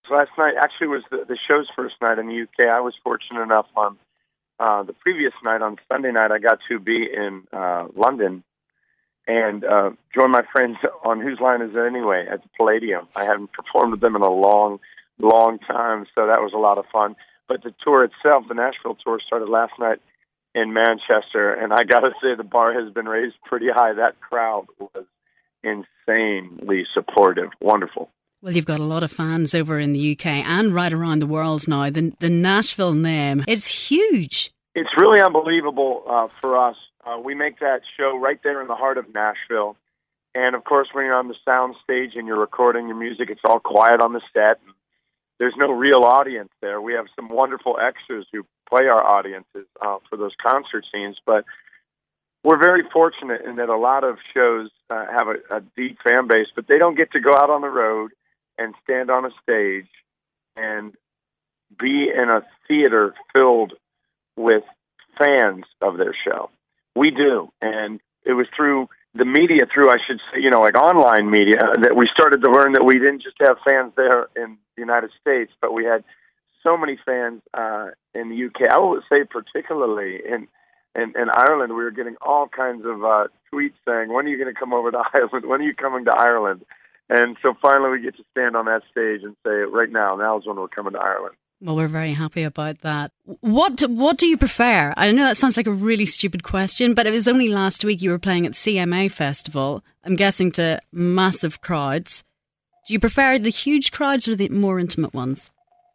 last night actually was the show's first night in the UK. I was fortunate enough on the previous night, on Sunday night, I got to be in London and join my friends on Whose Line Is It Anyway at the Palladium. I hadn't performed with them in a long time, so that was a lot of fun. But the tour itself, the Nashville tour, started last night in Manchester, and I got to say the bar has been raised pretty high. That crowd was insanely supportive. Wonderful. Well, you've got a lot of fans over in the UK and right around the world now. The Nashville name, it's huge. It's really unbelievable for us. We make that show right there in the heart of Nashville. And, of course, when you're on the sound stage and you're recording your music, it's all quiet on the set. There's no real audience there. We have some wonderful extras who play our audiences for those concert scenes. But we're very fortunate in that a lot of shows have a deep fan base, but they don't get to go out on the road and stand on a stage and be in a theater filled with fans of their show. We do. And it was through the media, I should say, like online media, that we started to learn that we didn't just have fans there in the United States, but we had so many fans in the UK. I would say particularly in Ireland, we were getting all kinds of tweets saying, when are you going to come over to Ireland? When are you coming to Ireland? And so finally we get to stand on that stage and say, right now is when we're coming to Ireland. Well, we're very happy about that. What do you prefer? I know that sounds like a really stupid question, but it was only last week you were playing at the CMA Festival, I'm guessing to massive crowds. Do you prefer the huge crowds or the more intimate ones?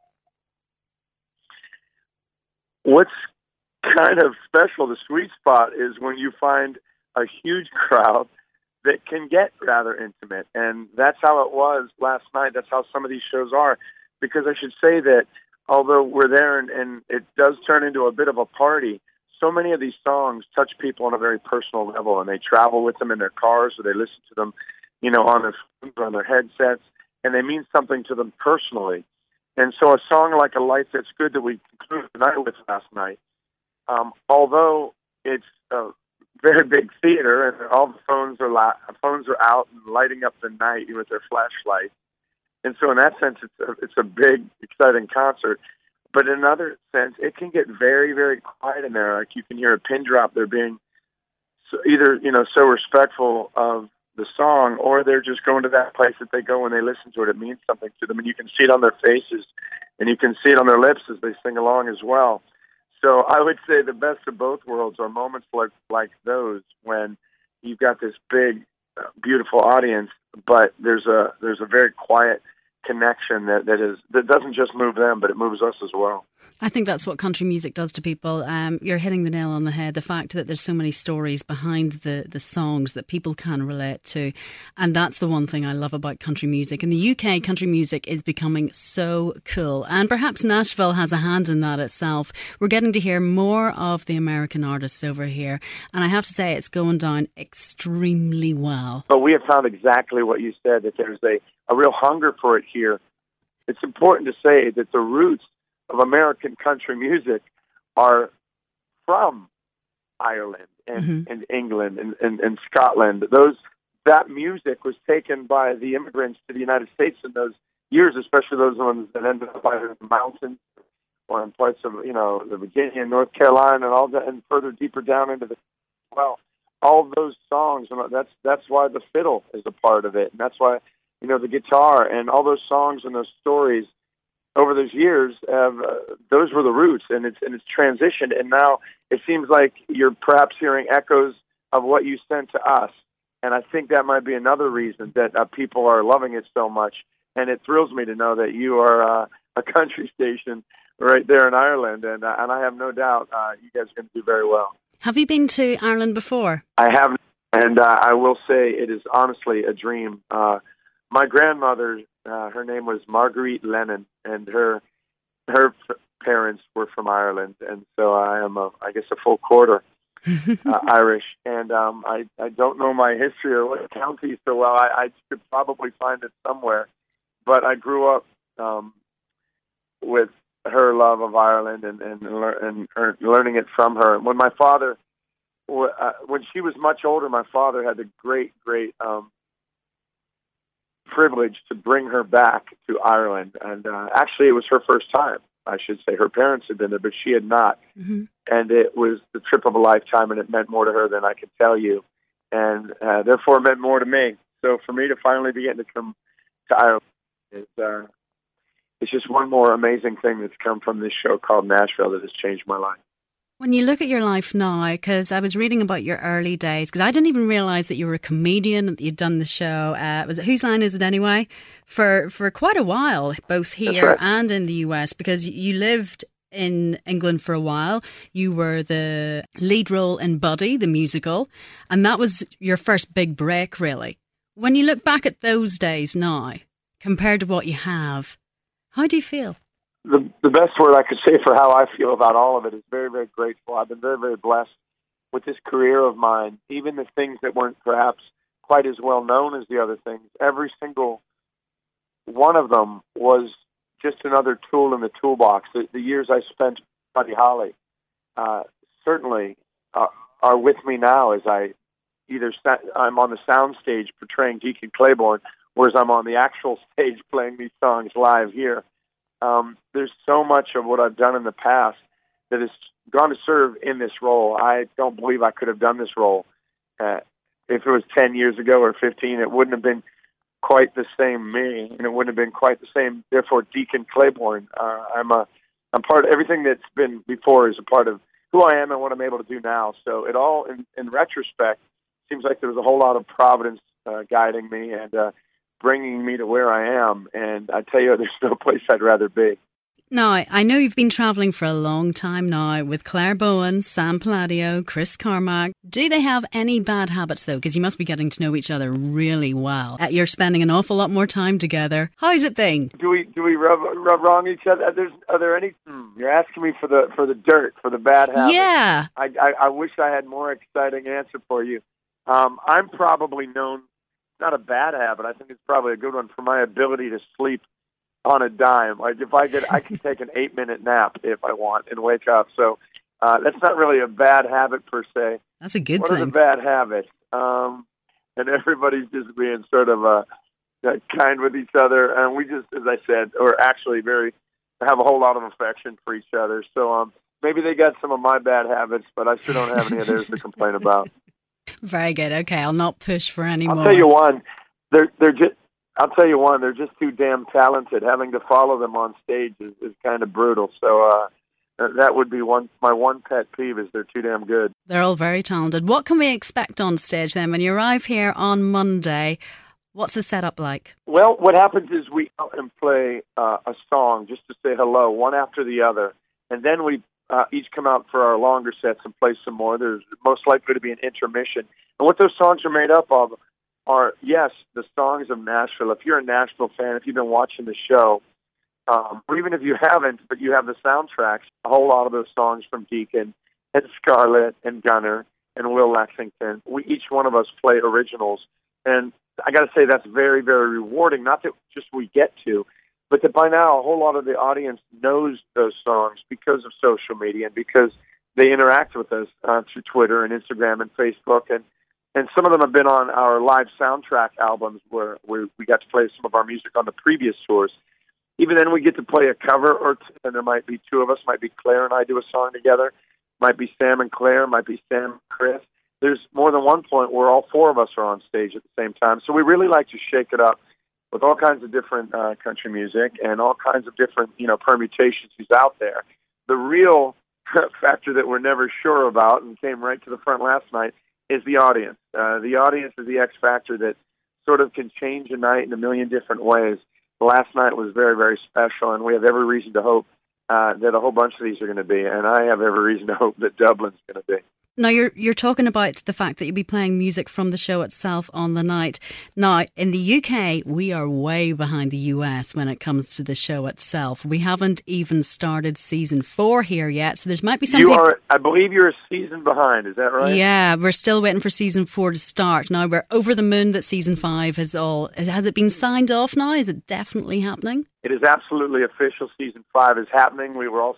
What's kind of special, the sweet spot, is when you find a huge crowd that can get rather intimate. And that's how it was last night. That's how some of these shows are. Because I should say that although we're there and it does turn into a bit of a party, so many of these songs touch people on a very personal level, and they travel with them in their cars or they listen to them, on their phones or on their headsets, and they mean something to them personally. And so a song like A Life That's Good that we concluded the night with last night, although it's a very big theater and all the phones are out and lighting up the night with their flashlights, and so in that sense, it's a big, exciting concert. But in another sense, it can get very, very quiet in there. Like you can hear a pin drop. They're being either, so respectful of the song, or they're just going to that place that they go when they listen to it. It means something to them. And you can see it on their faces, and you can see it on their lips as they sing along as well. So I would say the best of both worlds are moments like those when you've got this big, beautiful audience, but there's a very quiet connection that doesn't just move them, but it moves us as well. I think that's what country music does to people. You're hitting the nail on the head. The fact that there's so many stories behind the songs that people can relate to. And that's the one thing I love about country music. In the UK, country music is becoming so cool. And perhaps Nashville has a hand in that itself. We're getting to hear more of the American artists over here. And I have to say, it's going down extremely well. But we have found exactly what you said, that there's a real hunger for it here. It's important to say that the roots of American country music are from Ireland and England and Scotland. That music was taken by the immigrants to the United States in those years, especially those ones that ended up either in the mountains or in parts of the Virginia and North Carolina and all that, and further deeper down into all those songs. And that's why the fiddle is a part of it, and that's why the guitar and all those songs and those stories over those years, those were the roots, and it's transitioned, and now it seems like you're perhaps hearing echoes of what you sent to us, and I think that might be another reason that people are loving it so much, and it thrills me to know that you are a country station right there in Ireland, and I have no doubt you guys are going to do very well. Have you been to Ireland before? I haven't, and I will say it is honestly a dream. My grandmother, her name was Marguerite Lennon, and her parents were from Ireland, and so I am I guess a full quarter Irish, and I don't know my history or what county so well. I could probably find it somewhere, but I grew up with her love of Ireland and learning it from her. When my father, when she was much older, my father had the great privilege to bring her back to Ireland. And actually, it was her first time, I should say. Her parents had been there, but she had not. Mm-hmm. And it was the trip of a lifetime, and it meant more to her than I could tell you. And therefore, it meant more to me. So for me to finally be getting to come to Ireland is it's just one more amazing thing that's come from this show called Nashville that has changed my life. When you look at your life now, because I was reading about your early days, because I didn't even realise that you were a comedian, that you'd done the show, was it Whose Line Is It Anyway? For quite a while, both here and in the US, because you lived in England for a while. You were the lead role in Buddy, the musical, and that was your first big break, really. When you look back at those days now, compared to what you have, how do you feel? The best word I could say for how I feel about all of it is very, very grateful. I've been very, very blessed with this career of mine. Even the things that weren't perhaps quite as well known as the other things, every single one of them was just another tool in the toolbox. The years I spent with Buddy Holly certainly are with me now as I I'm on the sound stage portraying Deacon Claiborne, whereas I'm on the actual stage playing these songs live here. There's so much of what I've done in the past that has gone to serve in this role. I don't believe I could have done this role. If it was 10 years ago or 15, it wouldn't have been quite the same me, and it wouldn't have been quite the same, therefore, Deacon Claiborne. I'm part of everything that's been before is a part of who I am and what I'm able to do now. So it all, in retrospect, seems like there was a whole lot of providence guiding me and bringing me to where I am, and I tell you, there's no place I'd rather be. Now, I know you've been travelling for a long time now with Claire Bowen, Sam Palladio, Chris Carmack. Do they have any bad habits, though? Because you must be getting to know each other really well. You're spending an awful lot more time together. How's it been? Do we rub wrong each other? Are there any? You're asking me for the dirt, for the bad habits. Yeah. I wish I had more exciting answer for you. I'm probably known, not a bad habit, I think it's probably a good one, for my ability to sleep on a dime. Like if I can take an 8-minute nap if I want and wake up. So that's not really a bad habit per se. That's a good thing. What are the bad habits? And everybody's just being sort of kind with each other. And we just, as I said, are actually have a whole lot of affection for each other. So maybe they got some of my bad habits, but I sure don't have any of theirs to complain about. Very good. Okay, I'll not push for any more. I'll tell you one. They're just too damn talented. Having to follow them on stage is kind of brutal. So that would be my one pet peeve is they're too damn good. They're all very talented. What can we expect on stage then when you arrive here on Monday? What's the setup like? Well, what happens is we go out and play a song just to say hello, one after the other, and then we each come out for our longer sets and play some more. There's most likely to be an intermission. And what those songs are made up of are, yes, the songs of Nashville. If you're a Nashville fan, if you've been watching the show, or even if you haven't, but you have the soundtracks, a whole lot of those songs from Deacon and Scarlett and Gunnar and Will Lexington, each one of us play originals. And I got to say that's very, very rewarding, not that just we get to, but that by now a whole lot of the audience knows those songs because of social media and because they interact with us through Twitter and Instagram and Facebook. And some of them have been on our live soundtrack albums where we got to play some of our music on the previous tours. Even then, we get to play a cover or two, and there might be two of us, might be Claire and I do a song together, might be Sam and Claire, might be Sam and Chris. There's more than one point where all four of us are on stage at the same time. So we really like to shake it up with all kinds of different country music and all kinds of different, permutations who's out there. The real factor that we're never sure about and came right to the front last night is the audience. The audience is the X factor that sort of can change a night in a million different ways. Last night was very, very special, and we have every reason to hope that a whole bunch of these are going to be, and I have every reason to hope that Dublin's going to be. Now, you're talking about the fact that you'll be playing music from the show itself on the night. Now, in the UK, we are way behind the US when it comes to the show itself. We haven't even started season 4 here yet, so there might be something... I believe you're a season behind, is that right? Yeah, we're still waiting for season 4 to start. Now, we're over the moon that season 5 has it been signed off now? Is it definitely happening? It is absolutely official. Season 5 is happening. We were all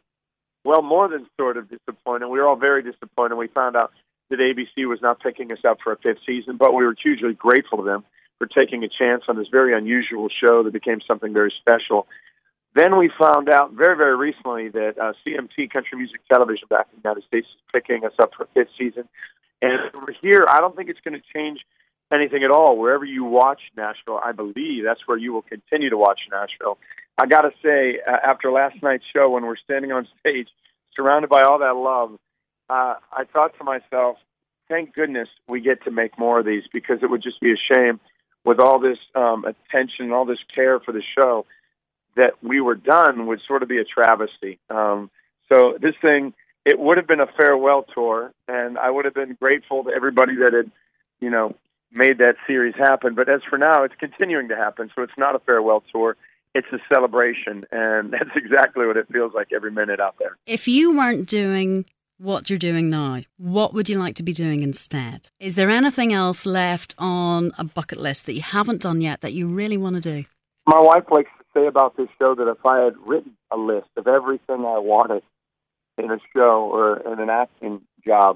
more than sort of disappointed. We were all very disappointed. We found out that ABC was not picking us up for a 5th season, but we were hugely grateful to them for taking a chance on this very unusual show that became something very special. Then we found out very, very recently that CMT, Country Music Television back in the United States, is picking us up for a 5th season. And over here, I don't think it's going to change anything at all. Wherever you watch Nashville, I believe that's where you will continue to watch Nashville. I got to say, after last night's show, when we're standing on stage, surrounded by all that love, I thought to myself, thank goodness we get to make more of these, because it would just be a shame with all this attention and all this care for the show that we were done would sort of be a travesty. So this thing, it would have been a farewell tour, and I would have been grateful to everybody that had, made that series happen. But as for now, it's continuing to happen, so it's not a farewell tour. It's a celebration, and that's exactly what it feels like every minute out there. If you weren't doing what you're doing now, what would you like to be doing instead? Is there anything else left on a bucket list that you haven't done yet that you really want to do? My wife likes to say about this show that if I had written a list of everything I wanted in a show or in an acting job,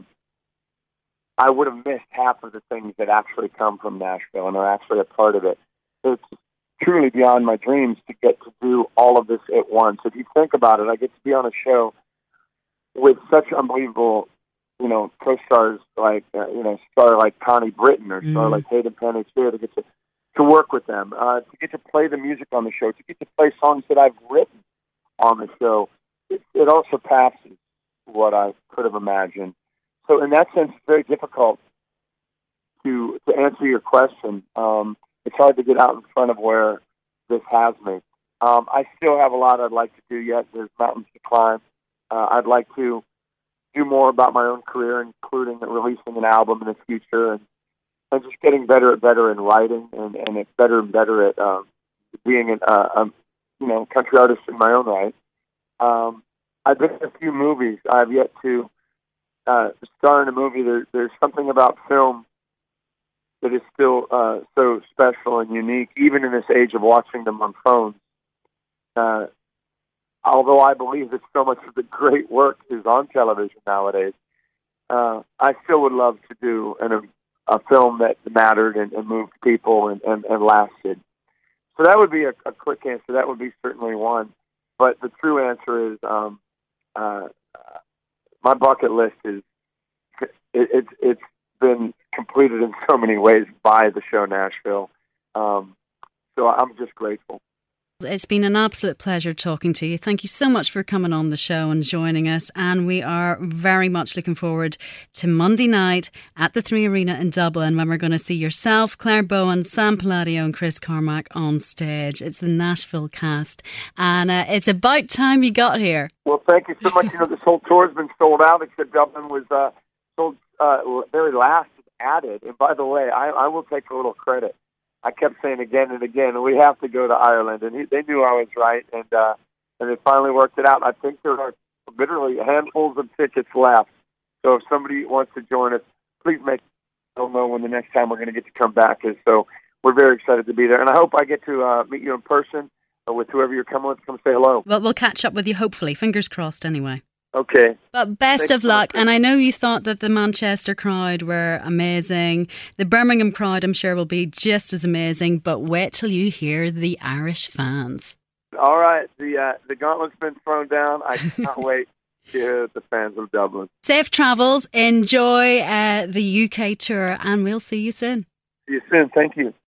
I would have missed half of the things that actually come from Nashville and are actually a part of it. It's truly beyond my dreams to get to do all of this at once. If you think about it, I get to be on a show with such unbelievable, co-stars like, star like Connie Britton or star like Hayden Panettiere, to get to work with them, to get to play the music on the show, to get to play songs that I've written on the show. It all surpasses what I could have imagined. So in that sense, it's very difficult to answer your question. It's hard to get out in front of where this has me. I still have a lot I'd like to do yet. There's mountains to climb. I'd like to do more about my own career, including releasing an album in the future, and just getting better in writing, and it's better and better at being a country artist in my own right. I've been in a few movies. I've yet to star in a movie. There's something about film that is still so special and unique, even in this age of watching them on phones. Although I believe that so much of the great work is on television nowadays, I still would love to do a film that mattered and moved people and lasted. So that would be a quick answer. That would be certainly one. But the true answer is my bucket list is it's been completed in so many ways by the show Nashville. So I'm just grateful. It's been an absolute pleasure talking to you. Thank you so much for coming on the show and joining us. And we are very much looking forward to Monday night at the 3 Arena in Dublin, when we're going to see yourself, Claire Bowen, Sam Palladio and Chris Cormack on stage. It's the Nashville cast. And it's about time you got here. Well, thank you so much. This whole tour has been sold out, except Dublin was sold very last added. And by the way, I will take a little credit. I kept saying again and again, we have to go to Ireland, and they knew I was right, and they finally worked it out. I think there are literally handfuls of tickets left. So if somebody wants to join us, please don't know when the next time we're going to get to come back is. So we're very excited to be there, and I hope I get to meet you in person or with whoever you're coming with. Come say hello. Well, we'll catch up with you, hopefully. Fingers crossed, anyway. Okay. But best of luck. And I know you thought that the Manchester crowd were amazing. The Birmingham crowd, I'm sure, will be just as amazing. But wait till you hear the Irish fans. All right. The gauntlet's been thrown down. I can't wait to hear the fans of Dublin. Safe travels. Enjoy the UK tour. And we'll see you soon. See you soon. Thank you.